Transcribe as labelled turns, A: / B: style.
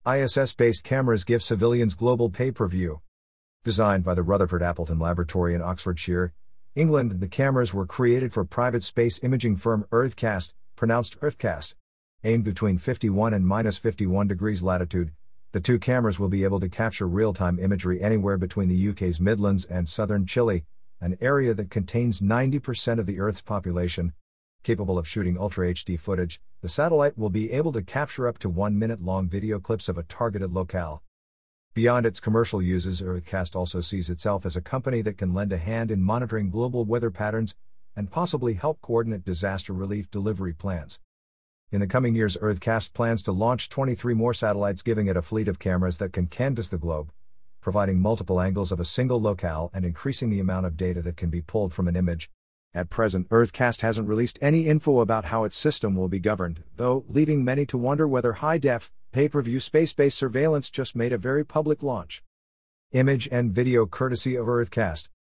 A: ISS-based cameras give civilians global pay-per-view. Designed by the Rutherford Appleton Laboratory in Oxfordshire, England, the cameras were created for private space imaging firm Earthcast, pronounced Earthcast. Aimed between 51 and -51 degrees latitude, the two cameras will be able to capture real-time imagery anywhere between the UK's Midlands and southern Chile, an area that contains 90% of the Earth's population. Capable of shooting Ultra HD footage, the satellite will be able to capture up to 1-minute-long video clips of a targeted locale. Beyond its commercial uses, Earthcast also sees itself as a company that can lend a hand in monitoring global weather patterns and possibly help coordinate disaster relief delivery plans. In the coming years, Earthcast plans to launch 23 more satellites, giving it a fleet of cameras that can canvass the globe, providing multiple angles of a single locale and increasing the amount of data that can be pulled from an image. At present, Earthcast hasn't released any info about how its system will be governed, though, leaving many to wonder whether high-def, pay-per-view space-based surveillance just made a very public launch. Image and video courtesy of Earthcast.